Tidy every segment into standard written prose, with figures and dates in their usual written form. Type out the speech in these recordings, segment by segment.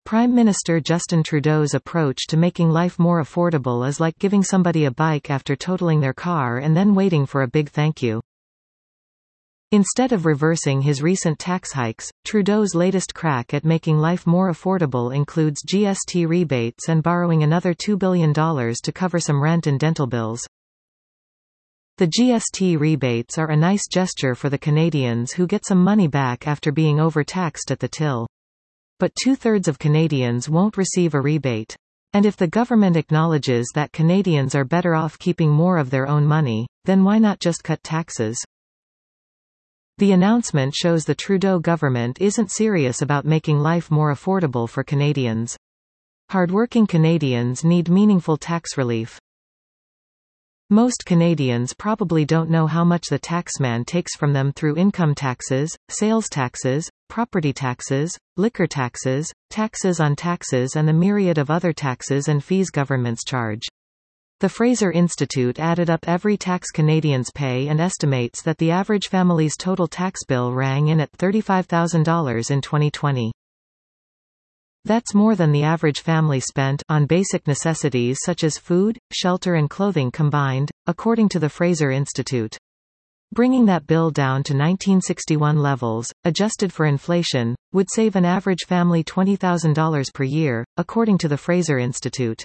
Prime Minister Justin Trudeau's approach to making life more affordable is like giving somebody a bike after totaling their car and then waiting for a big thank you. Instead of reversing his recent tax hikes, Trudeau's latest crack at making life more affordable includes GST rebates and borrowing another $2 billion to cover some rent and dental bills. The GST rebates are a nice gesture for the Canadians who get some money back after being overtaxed at the till. But 2/3 of Canadians won't receive a rebate. And if the government acknowledges that Canadians are better off keeping more of their own money, then why not just cut taxes? The announcement shows the Trudeau government isn't serious about making life more affordable for Canadians. Hardworking Canadians need meaningful tax relief. Most Canadians probably don't know how much the taxman takes from them through income taxes, sales taxes, property taxes, liquor taxes, taxes on taxes and the myriad of other taxes and fees governments charge. The Fraser Institute added up every tax Canadians pay and estimates that the average family's total tax bill rang in at $35,000 in 2020. That's more than the average family spent on basic necessities such as food, shelter and clothing combined, according to the Fraser Institute. Bringing that bill down to 1961 levels, adjusted for inflation, would save an average family $20,000 per year, according to the Fraser Institute.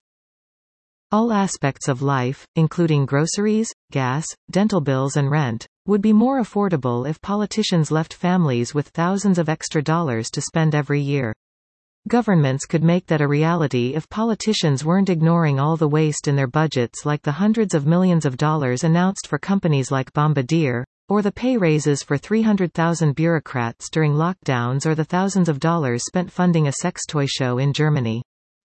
All aspects of life, including groceries, gas, dental bills and rent, would be more affordable if politicians left families with thousands of extra dollars to spend every year. Governments could make that a reality if politicians weren't ignoring all the waste in their budgets, like the hundreds of millions of dollars announced for companies like Bombardier, or the pay raises for 300,000 bureaucrats during lockdowns, or the thousands of dollars spent funding a sex toy show in Germany.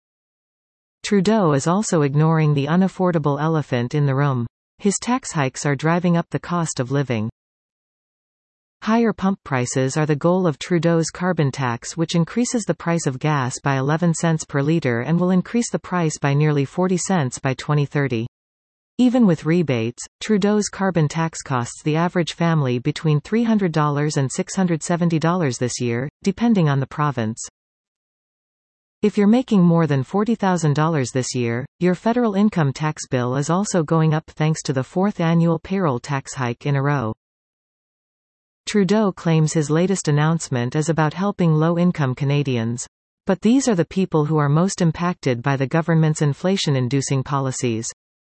Trudeau is also ignoring the unaffordable elephant in the room. His tax hikes are driving up the cost of living. Higher pump prices are the goal of Trudeau's carbon tax, which increases the price of gas by 11 cents per litre and will increase the price by nearly 40 cents by 2030. Even with rebates, Trudeau's carbon tax costs the average family between $300 and $670 this year, depending on the province. If you're making more than $40,000 this year, your federal income tax bill is also going up thanks to the fourth annual payroll tax hike in a row. Trudeau claims his latest announcement is about helping low-income Canadians. But these are the people who are most impacted by the government's inflation-inducing policies.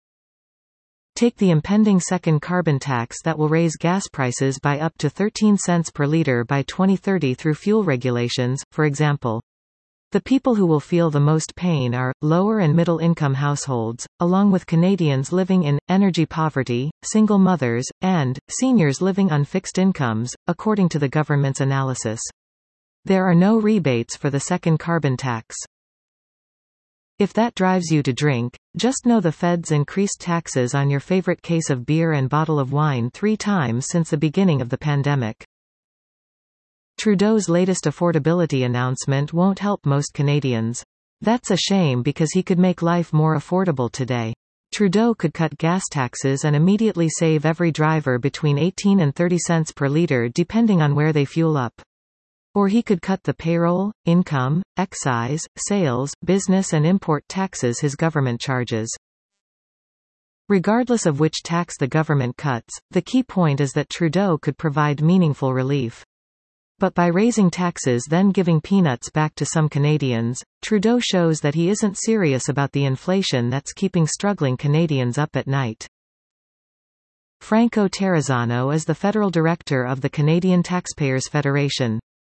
Take the impending second carbon tax that will raise gas prices by up to 13 cents per litre by 2030 through fuel regulations, for example. The people who will feel the most pain are lower and middle-income households, along with Canadians living in energy poverty, single mothers, and seniors living on fixed incomes, according to the government's analysis. There are no rebates for the second carbon tax. If that drives you to drink, just know the feds increased taxes on your favorite case of beer and bottle of wine 3 times since the beginning of the pandemic. Trudeau's latest affordability announcement won't help most Canadians. That's a shame because he could make life more affordable today. Trudeau could cut gas taxes and immediately save every driver between 18 and 30 cents per litre depending on where they fuel up. Or he could cut the payroll, income, excise, sales, business and import taxes his government charges. Regardless of which tax the government cuts, the key point is that Trudeau could provide meaningful relief. But by raising taxes then giving peanuts back to some Canadians, Trudeau shows that he isn't serious about the inflation that's keeping struggling Canadians up at night. Franco Terrazzano is the federal director of the Canadian Taxpayers Federation.